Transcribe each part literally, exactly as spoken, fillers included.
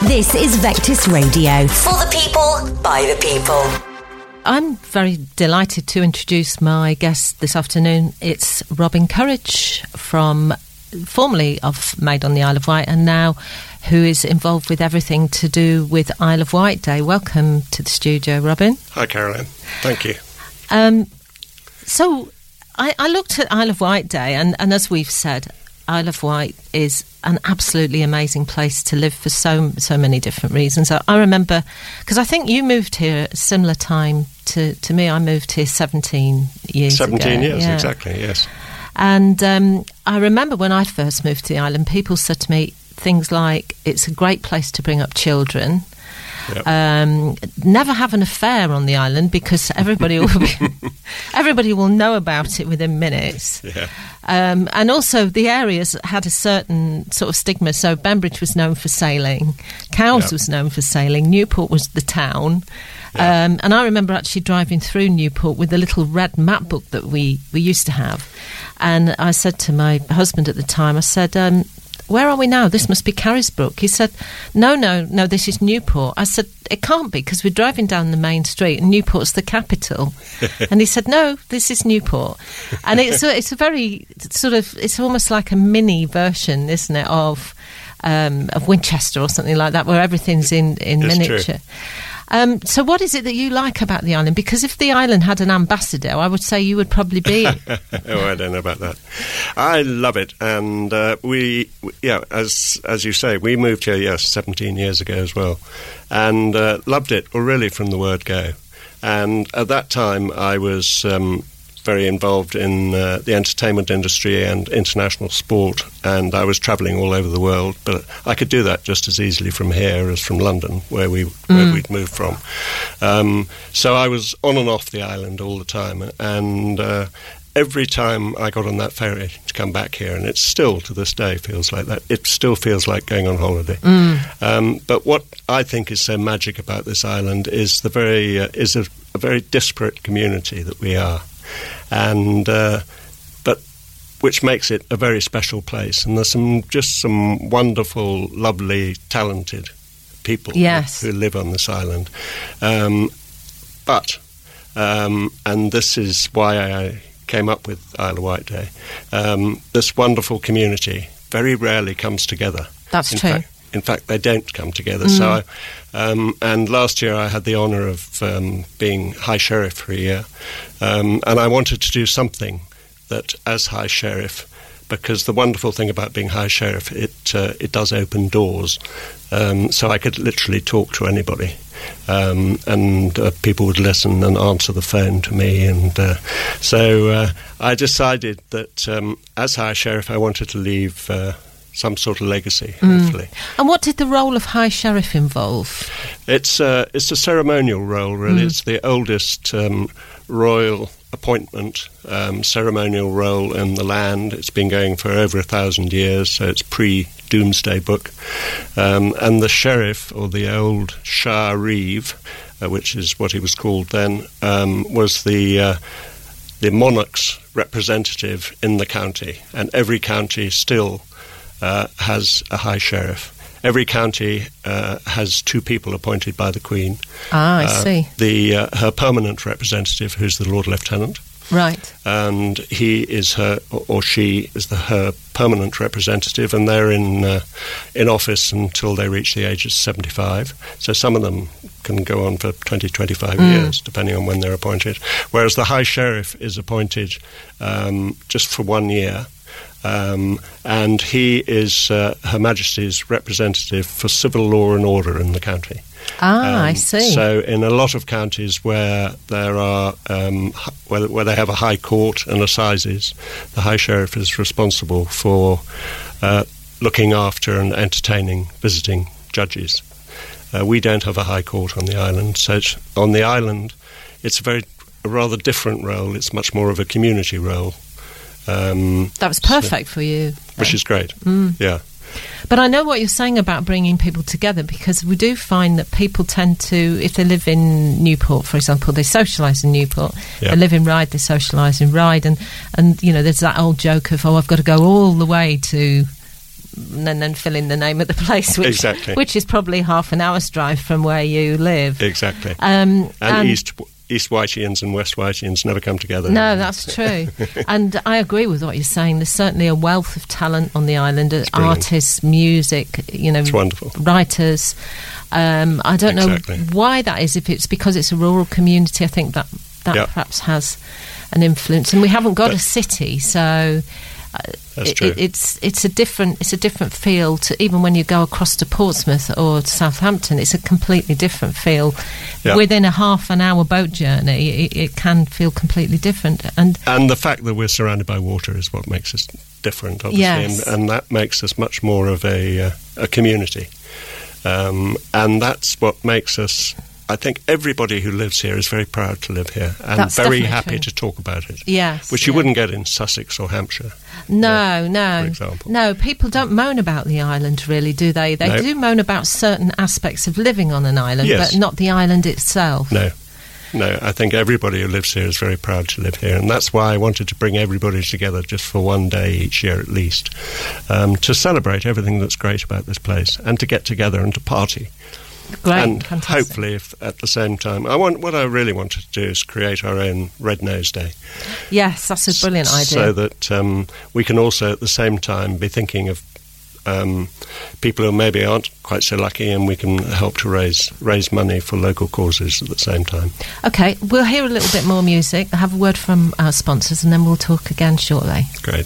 This is Vectis Radio. For the people, by the people. I'm very delighted to introduce my guest this afternoon. It's Robin Courage, from formerly of Made on the Isle of Wight, and now who is involved with everything to do with Isle of Wight Day. Welcome to the studio, Robin. Hi, Caroline. Thank you. Um, so I, I looked at Isle of Wight Day, and, and as we've said, Isle of Wight is an absolutely amazing place to live for so so many different reasons. I, I remember, because I think you moved here at a similar time to, to me. I moved here seventeen years seventeen ago. years, yeah. exactly, yes. And um, I remember when I first moved to the island, people said to me things like, it's a great place to bring up children. Yep. Um, never have an affair on the island because everybody will be, everybody will know about it within minutes. Yeah. Um, and also the areas had a certain sort of stigma. So Bembridge was known for sailing, Cowes yep. was known for sailing, Newport was the town. Yeah. Um, and I remember actually driving through Newport with a little red map book that we, we used to have. And I said to my husband at the time, I said, um, where are we now? This must be Carisbrooke. He said, no, no, no, this is Newport. I said, it can't be, because we're driving down the main street and Newport's the capital. And he said, no, this is Newport. And it's a, it's a very sort of, it's almost like a mini version, isn't it, of um, of Winchester or something like that, where everything's in, in it's miniature. True. Um, so what is it that you like about the island? Because if the island had an ambassador, I would say you would probably be it. Oh, I don't know about that. I love it. And uh, we, yeah, as as you say, we moved here, yes, seventeen years ago as well. And uh, loved it, or really from the word go. And at that time, I was um, very involved in uh, the entertainment industry and international sport, and I was travelling all over the world, but I could do that just as easily from here as from London, where we where Mm. we'd moved from. Um, so I was on and off the island all the time, and uh, every time I got on that ferry to come back here, and it still to this day feels like that, it still feels like going on holiday. Mm. Um, but what I think is so magic about this island is the very uh, is a, a very disparate community that we are. And uh, but which makes it a very special place, and there's some just some wonderful, lovely, talented people yes. who, who live on this island. Um, but um, and this is why I came up with Isle of Wight Day. Um, this wonderful community very rarely comes together. That's in true. Fact, in fact, they don't come together. Mm. So, I, um, and last year I had the honour of um, being High Sheriff for a year, um, and I wanted to do something that, as High Sheriff, because the wonderful thing about being High Sheriff, it uh, it does open doors, um, so I could literally talk to anybody, um, and uh, people would listen and answer the phone to me, and uh, so uh, I decided that um, as High Sheriff I wanted to leave Uh, some sort of legacy, hopefully. Mm. And what did the role of High Sheriff involve? It's uh, it's a ceremonial role, really. Mm. It's the oldest um, royal appointment, um, ceremonial role in the land. It's been going for over a thousand years, so it's pre-Doomsday Book. Um, and the sheriff, or the old Shah Reeve, uh, which is what he was called then, um, was the uh, the monarch's representative in the county, and every county still Uh, has a High Sheriff. Every county uh, has two people appointed by the Queen. Ah, I uh, see. The uh, her permanent representative, who's the Lord Lieutenant. Right. And he is her, or she is the her permanent representative, and they're in uh, in office until they reach the age of seventy-five. So some of them can go on for twenty, twenty-five mm. years, depending on when they're appointed. Whereas the High Sheriff is appointed um, just for one year. Um, and he is uh, Her Majesty's representative for civil law and order in the county. Ah, um, I see. So in a lot of counties where there are um, where, where they have a high court and assizes, the High Sheriff is responsible for uh, looking after and entertaining visiting judges. Uh, we don't have a high court on the island, so it's, on the island it's a very a rather different role. It's much more of a community role. Um, that was perfect so, for you. Which then. is great, mm. yeah. But I know what you're saying about bringing people together, because we do find that people tend to, if they live in Newport, for example, they socialise in Newport. Yeah. They live in Ryde, they socialise in Ryde. And, and, you know, there's that old joke of, oh, I've got to go all the way to and then fill in the name of the place, which, exactly. which is probably half an hour's drive from where you live. Exactly. Um, and, and East East Whiteans and West Whiteans never come together. No, that's true. And I agree with what you're saying. There's certainly a wealth of talent on the island, artists, music, you know, it's wonderful. Writers. Um, I don't exactly. know why that is. If it's because it's a rural community, I think that that yep. perhaps has an influence. And we haven't got but, a city, so uh, that's it, true. It, it's it's a different it's a different feel to even when you go across to Portsmouth or to Southampton. It's a completely different feel. Yep. Within a half an hour boat journey, it, it can feel completely different. And and the fact that we're surrounded by water is what makes us different, obviously, yes. and, and that makes us much more of a uh, a community. Um, and that's what makes us, I think everybody who lives here is very proud to live here and that's very happy true. to talk about it. Yes. Which you yeah. wouldn't get in Sussex or Hampshire. No, uh, no. For example. No, people don't moan about the island, really, do they? They no. do moan about certain aspects of living on an island, yes. but not the island itself. No. No, I think everybody who lives here is very proud to live here, and that's why I wanted to bring everybody together just for one day each year at least, um, to celebrate everything that's great about this place, and to get together and to party. Great, and fantastic. hopefully, if at the same time, I want what I really wanted to do is create our own Red Nose Day. Yes, that's a brilliant idea. So that um, we can also at the same time be thinking of Um, people who maybe aren't quite so lucky, and we can help to raise raise money for local causes at the same time. Okay, we'll hear a little bit more music, have a word from our sponsors, and then we'll talk again shortly. Great.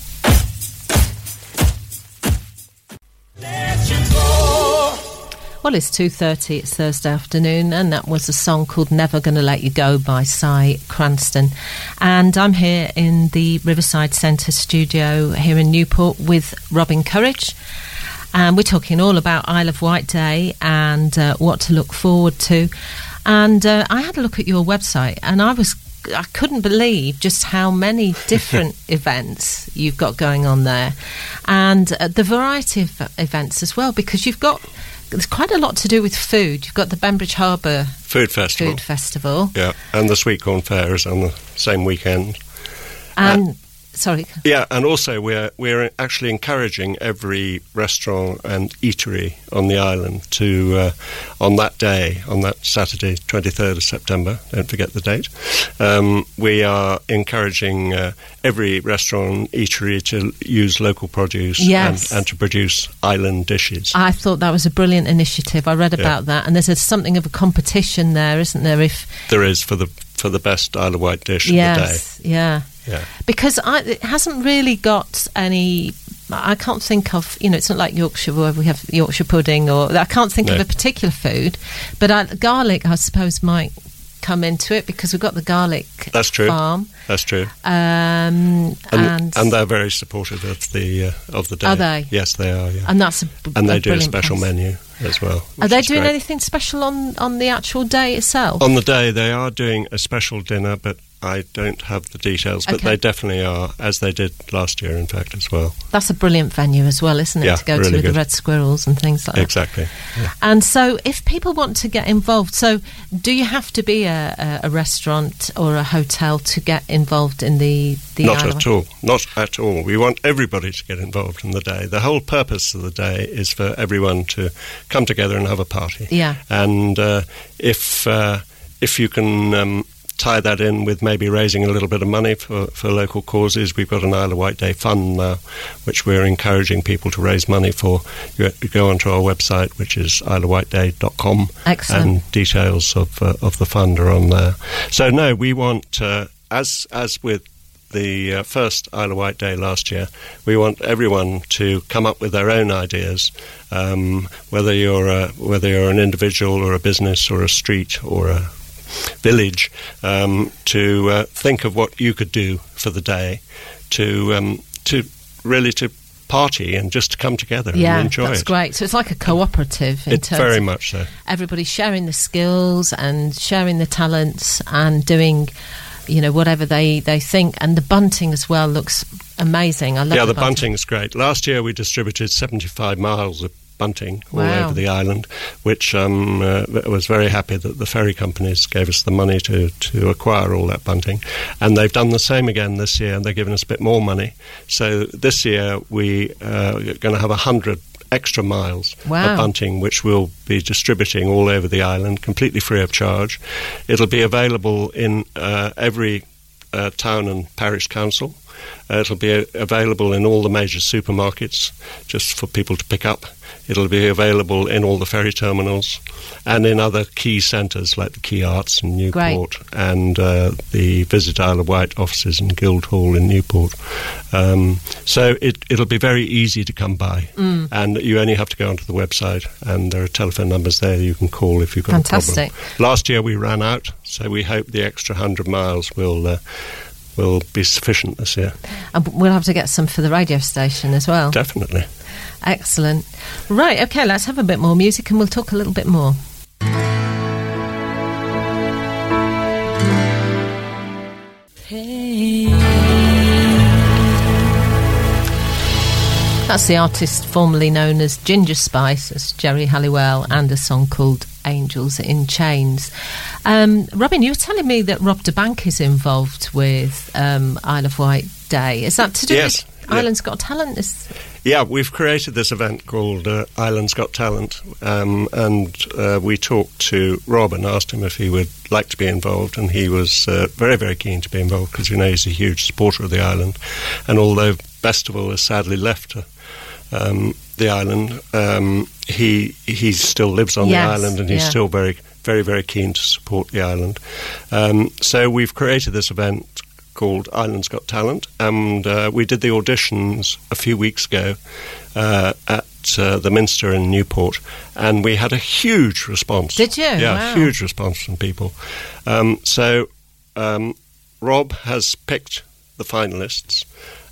Well, it's two thirty, it's Thursday afternoon, and that was a song called Never Gonna Let You Go by Cy Cranston. And I'm here in the Riverside Centre studio here in Newport with Robin Courage. And we're talking all about Isle of Wight Day and uh, what to look forward to. And uh, I had a look at your website, and I was I couldn't believe just how many different events you've got going on there, and uh, the variety of events as well, because you've got there's quite a lot to do with food. You've got the Bembridge Harbour Food Festival. Food Festival. Yeah, and the Sweet Corn Fair is on the same weekend. And uh, sorry. Yeah, and also we're we're actually encouraging every restaurant and eatery on the island to, uh, on that day, on that Saturday, twenty-third of September, don't forget the date, um, we are encouraging uh, every restaurant and eatery to use local produce yes. and, and to produce island dishes. I thought that was a brilliant initiative. I read about yeah. that, and there's a, something of a competition there, isn't there? If there is for the for the best Isle of Wight dish yes, of the day. Yeah. Yeah. Because I, it hasn't really got any. I can't think of, you know, it's not like Yorkshire where we have Yorkshire pudding, or I can't think no. of a particular food. But I, garlic, I suppose, might come into it because we've got the garlic That's true. farm. That's true. Um, and, and and they're very supportive of the uh, of the day. Are they? Yes, they are. Yeah. And that's a, and they a do a special place. menu as well. Are they is doing great. anything special on, on the actual day itself? On the day, they are doing a special dinner, but I don't have the details. But Okay. they definitely are, as they did last year, in fact, as well. That's a brilliant venue as well, isn't it? Yeah, to go really to with good. the Red Squirrels and things like that. Exactly. Yeah. And so if people want to get involved, so do you have to be a, a, a restaurant or a hotel to get involved in the, the Not Isle of at all. Not at all. We want everybody to get involved in the day. The whole purpose of the day is for everyone to come together and have a party. Yeah. And uh, if uh, if you can um, tie that in with maybe raising a little bit of money for, for local causes, we've got an Isle of Wight Day fund now, which we're encouraging people to raise money for. You, you go onto our website, which is isle of wight day dot com. Excellent. And details of uh, of the fund are on there. So no, we want, uh, as as with the uh, first Isle of Wight Day last year, we want everyone to come up with their own ideas, um, whether you're a, whether you're an individual or a business or a street or a village, um, to uh, think of what you could do for the day, to um, to really to party and just to come together yeah, and enjoy that's it. great. So it's like a cooperative in It's terms very of much so. everybody sharing the skills and sharing the talents and doing, you know, whatever they, they think. And the bunting as well looks amazing. I love Yeah, the, the bunting's great. Last year we distributed seventy-five miles of bunting all Wow. over the island, which um, uh, I was very happy that the ferry companies gave us the money to, to acquire all that bunting. And they've done the same again this year, and they're giving us a bit more money. So this year we uh, are going to have one hundred extra miles Wow. of bunting, which we'll be distributing all over the island, completely free of charge. It'll be available in uh, every uh, town and parish council. Uh, it'll be a- available in all the major supermarkets, just for people to pick up. It'll be available in all the ferry terminals and in other key centres like the Quay Arts in Newport and uh, the Visit Isle of Wight offices in Guildhall in Newport. Um, so it, it'll be very easy to come by, Mm. and you only have to go onto the website, and there are telephone numbers there you can call if you've got Fantastic. a problem. Last year we ran out, so we hope the extra one hundred miles will uh, will be sufficient this year. And we'll have to get some for the radio station as well. Definitely. Excellent. Right, okay, let's have a bit more music and we'll talk a little bit more. That's the artist formerly known as Ginger Spice, as Jerry Halliwell, and a song called Angels in Chains. Um, Robin, you were telling me that Rob de Bank is involved with um, Isle of Wight Day. Is that to do Yes, with yeah. Island's Got Talent? Is... Yeah, we've created this event called uh, Island's Got Talent, um, and uh, we talked to Rob and asked him if he would like to be involved, and he was uh, very, very keen to be involved because, you know, he's a huge supporter of the island, and although Bestival has sadly left uh, um, the island, um, he he still lives on Yes, the island, and he's yeah. still very, very, very keen to support the island. Um, so we've created this event called Island's Got Talent, and uh, we did the auditions a few weeks ago uh, at uh, the Minster in Newport, and we had a huge response. Did you? Yeah, Wow. huge response from people. Um, so um, Rob has picked the finalists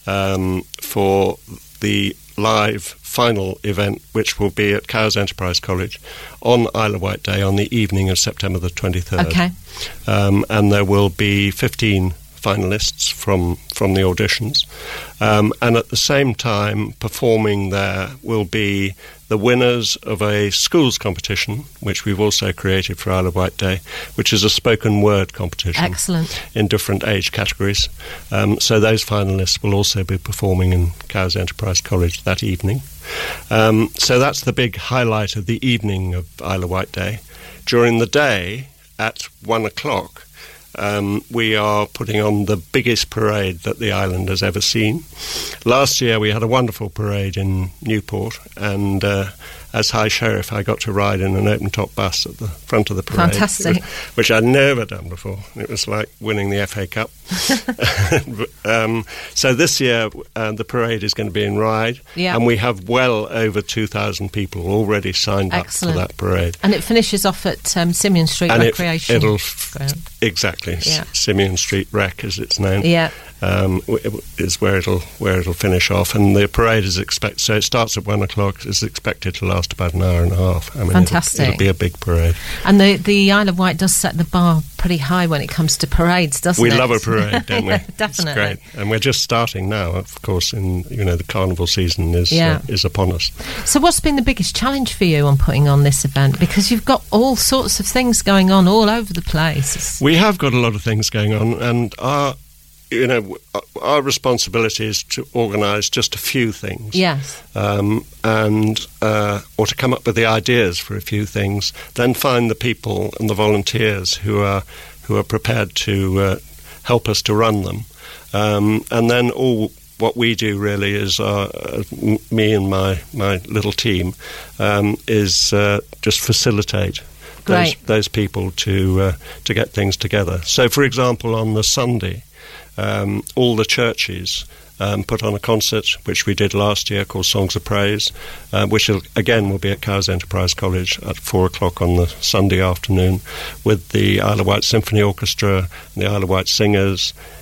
um, for the live final event, which will be at Cowes Enterprise College on Isle of Wight Day on the evening of September the twenty-third. Okay. Um, and there will be fifteen finalists from from the auditions, um, and at the same time performing there will be the winners of a schools competition, which we've also created for Isle of Wight Day, which is a spoken word competition. Excellent. In different age categories. Um, so those finalists will also be performing in Cowes Enterprise College that evening. Um, so that's the big highlight of the evening of Isle of Wight Day. During the day, at one o'clock, Um, we are putting on the biggest parade that the island has ever seen. Last year we had a wonderful parade in Newport, and uh, as High Sheriff I got to ride in an open-top bus at the front of the parade. Fantastic. Which I'd never done before. It was like winning the F A Cup. um, so this year uh, the parade is going to be in Ryde, Yeah. and we have well over two thousand people already signed Excellent. up for that parade. And it finishes off at um, Simeon Street And it, Recreation it'll f- Ground. exactly Yeah. Simeon Street Rec, as it's known. Yeah. Um, w- is where it'll where it'll finish off, and the parade is expect so it starts at one o'clock. It's expected to last about an hour and a half. I mean, Fantastic. It'll, it'll be a big parade. And the, the Isle of Wight does set the bar pretty high when it comes to parades, doesn't We it? love a parade, don't we? Yeah, definitely. It's great, and we're just starting now. Of course, in you know the carnival season is Yeah. uh, is upon us. So what's been the biggest challenge for you on putting on this event? Because you've got all sorts of things going on all over the place. We have got a lot of things going on, and our you know our responsibility is to organise just a few things. Yes. Um, and uh, or to come up with the ideas for a few things, then find the people and the volunteers who are who are prepared to uh, help us to run them, um, and then all what we do really is uh, m- me and my my little team um, is uh, just facilitate those, Great. those people to uh, to get things together. So, for example, on the Sunday, um, all the churches Um, put on a concert, which we did last year, called Songs of Praise, uh, which will, again will be at Cowes Enterprise College at four o'clock on the Sunday afternoon, with the Isle of Wight Symphony Orchestra and the Isle of Wight Singers,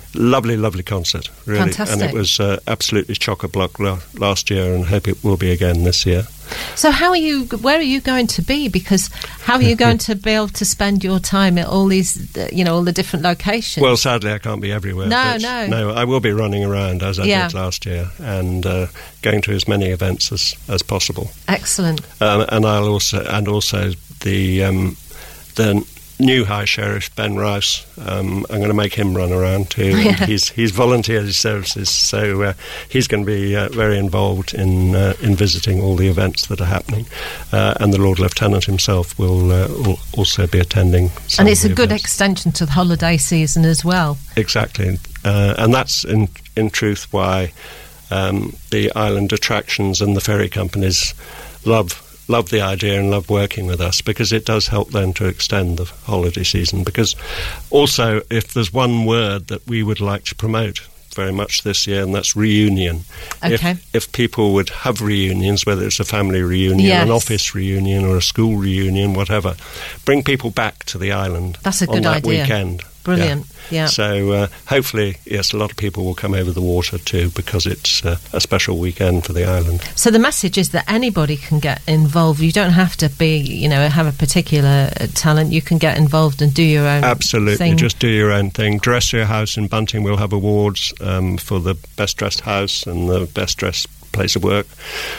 Lovely, lovely concert, really. Fantastic. And it was uh, absolutely chock-a-block la- last year, and hope it will be again this year. So how are you, where are you going to be? Because how are you going to be able to spend your time at all these, uh, you know, all the different locations? Well, sadly, I can't be everywhere. No, but no. No, I will be running around, as I Yeah. did last year, and uh, going to as many events as, as possible. Excellent. Um, and I'll also, and also the, um, the new High Sheriff, Ben Rice, um, I'm going to make him run around too. Yeah. And he's he's volunteered his services, so uh, he's going to be uh, very involved in uh, in visiting all the events that are happening. Uh, and the Lord Lieutenant himself will, uh, will also be attending some And it's of a the good events. extension to the holiday season as well. Exactly. Uh, and that's in, in truth why um, the island attractions and the ferry companies love love the idea and love working with us, because it does help them to extend the holiday season. Because also, if there's one word that we would like to promote very much this year, and that's reunion. Okay. If, if people would have reunions, whether it's a family reunion, Yes. an office reunion, or a school reunion, whatever, bring people back to the island. That's a good on that idea. weekend. Brilliant. Yeah. So uh, hopefully, yes, a lot of people will come over the water too, because it's uh, a special weekend for the island. So the message is that anybody can get involved. You don't have to be, you know, have a particular uh, talent. You can get involved and do your own Absolutely, thing. just do your own thing. Dress Your House in Bunting will have awards um, for the best dressed house and the best dressed place of work.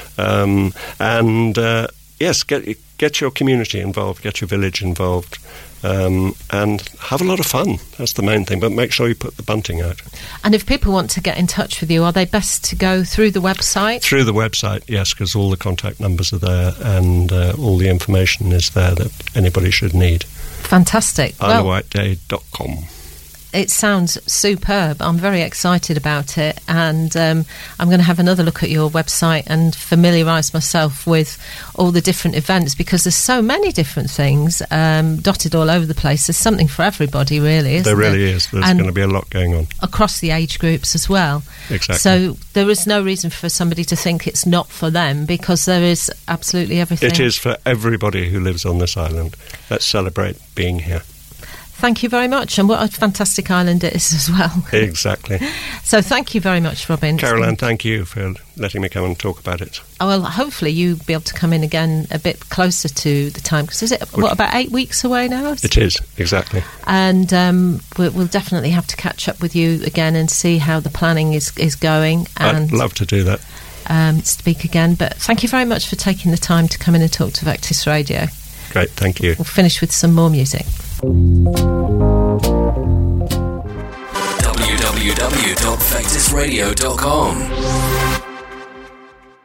Um, and uh, yes, get get your community involved, get your village involved. Um, and have a lot of fun. That's the main thing, but make sure you put the bunting out. And if people want to get in touch with you, are they best to go through the website? Through the website, yes, because all the contact numbers are there, and uh, all the information is there that anybody should need. Fantastic. isle of Well, wight day dot com. it sounds superb. I'm very excited about it, and um, I'm going to have another look at your website and familiarise myself with all the different events, because there's so many different things um, dotted all over the place. There's something for everybody, really, isn't There really there? is. There's And going to be a lot going on. across the age groups as well. Exactly. So there is no reason for somebody to think it's not for them, because there is absolutely everything. It is for everybody who lives on this island. Let's celebrate being here. Thank you very much, and what a fantastic island it is as well. Exactly. So thank you very much, Robin. It's Caroline, been- thank you for letting me come and talk about it. Oh, well, hopefully you'll be able to come in again a bit closer to the time, because is it, what, about eight weeks away now? It is, exactly. And um, we'll, we'll definitely have to catch up with you again and see how the planning is, is going, and I'd love to do that. um, speak again. But thank you very much for taking the time to come in and talk to Vectis Radio. Great, thank you. We'll finish with some more music. w w w dot vectis radio dot com